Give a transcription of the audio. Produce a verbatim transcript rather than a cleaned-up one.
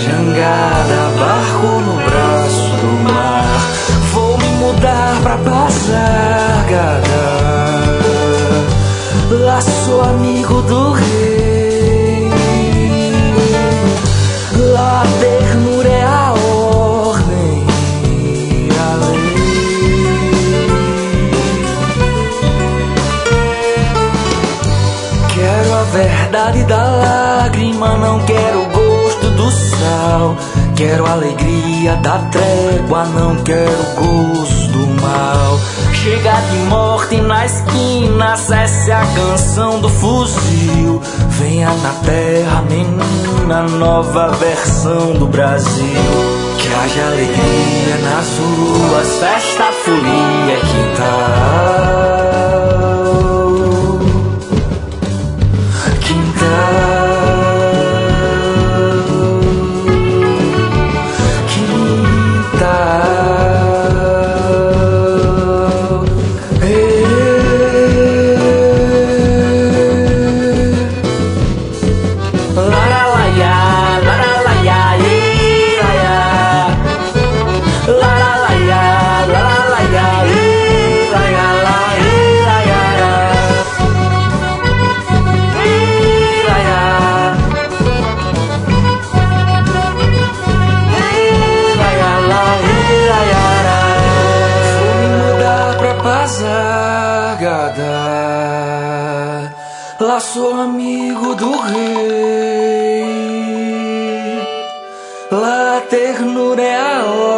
jangada, barco no braço do mar. Vou me mudar pra Pasargada, lá sou amigo do rei. Lá a ternura é a ordem e a lei. Quero a verdade da lágrima, não quero o gosto do sal. Quero a alegria da trégua, não quero o gosto do mal. Chega de morte na esquina, cesse a canção do fuzil. Venha na terra, menina, nova versão do Brasil. Que haja alegria nas ruas, festa, folia, quintal. Quintal. Lá sou amigo do rei. Lá a ternura é a hora.